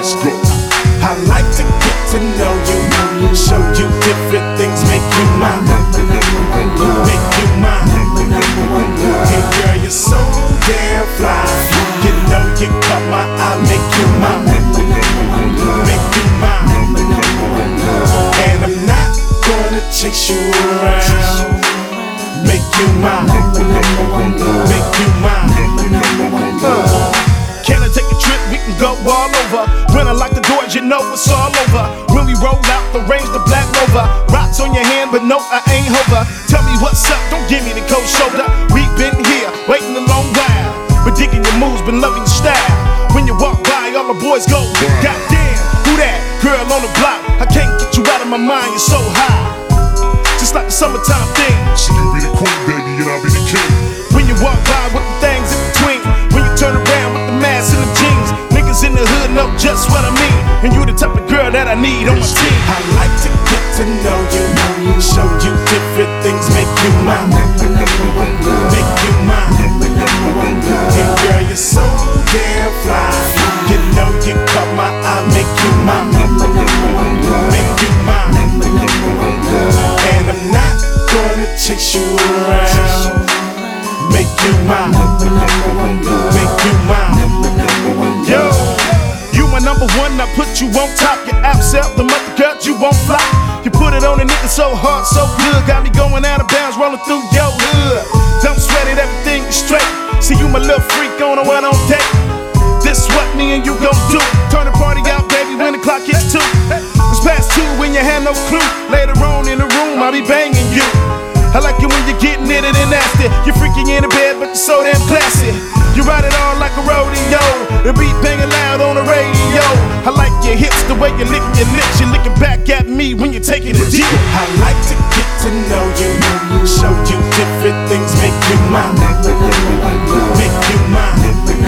let's go. I like to get to know you, show you different things, make you mine, make you mine. And girl, you're so damn fly. You know you caught my eye, make you mine, make you mine. And I'm not gonna chase you around. Make you mine, make you mine. Can I take a trip? We can go all over. When I lock the doors, you know it's all over. When we roll out the range, the Black Rover. Rocks on your hand, but no, I ain't hover. Tell me what's up, don't give me the cold shoulder. We've been here, waiting a long while. But digging your moves, been loving your style. When you walk by, all the boys go, goddamn, who that? Girl on the block, I can't get you out of my mind, you're so high. Just like the summertime thing. So you be the queen, baby, and I'll be the king. When you walk by with the things in between. When you turn around with the mask and the jeans. Niggas in the hood know just what I mean. And you the type of girl that I need on my team. I like to get to know you, show you different things, make you mine, make you mine. And girl, you're so damn fly. You know you caught my eye, make you mine, make you mine. And I'm not gonna chase you around. Make you mine, make you mine. Yo, you my number one, I put you on top. Your apps out, the mother girl, you won't fly. You put it on a nigga so hard, so good. Got me going out of bounds, rolling through your hood. Don't sweat it, everything is straight. See you my little freak on a one on date. This what me and you gon' do. Turn the party out, baby, when the clock hits 2. It's past 2 when you had no clue. Later on in the room, I'll be banging you. I like it when you're getting it and nasty. You're freaking in the bed, but you're so damn classy. You ride it all like a rodeo. The beat banging loud on the radio. I like your hips, the way you lick your lips. You're looking back at me when you're taking it deep. I like to get to know you, show you different things, make you mine, make you mine.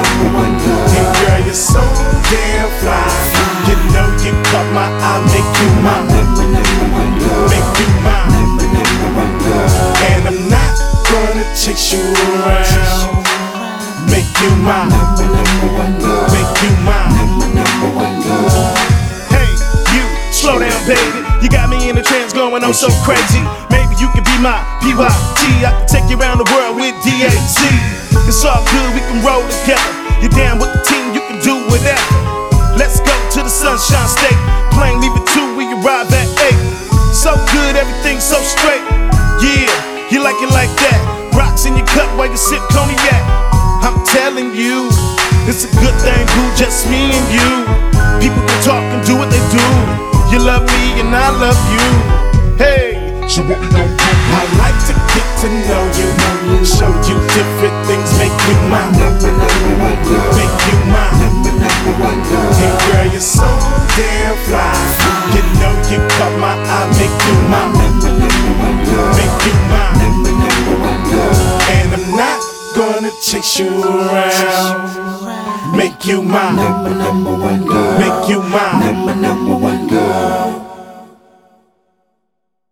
And girl, you're so damn fly. You know you caught my eye, make you mine, make you mine. And I'm not gonna chase you around. Make you mine, make you mine. Hey, you, slow down, baby. You got me in a trance going on so crazy. Maybe you could be my PYT. I can take you around the world with DAZ. It's all good, we can roll together. You're down with the team, you can do whatever. Let's go to the Sunshine State. Plane leave at 2, we arrive at 8. So good, everything so straight. Yeah, you like it like that. Rocks in your cup while you sip cognac. I'm telling you, it's a good thing, boo, just me and you. People can talk and do what they do. You love me and I love you. Hey, So what we gon' do? I like to get to know you, show you different things, make you mine, make you mine. And girl, you're so damn fly. You know you caught my eye, make you mine, make you mine. And I'm not gonna chase you around. Make you mine, make you mine.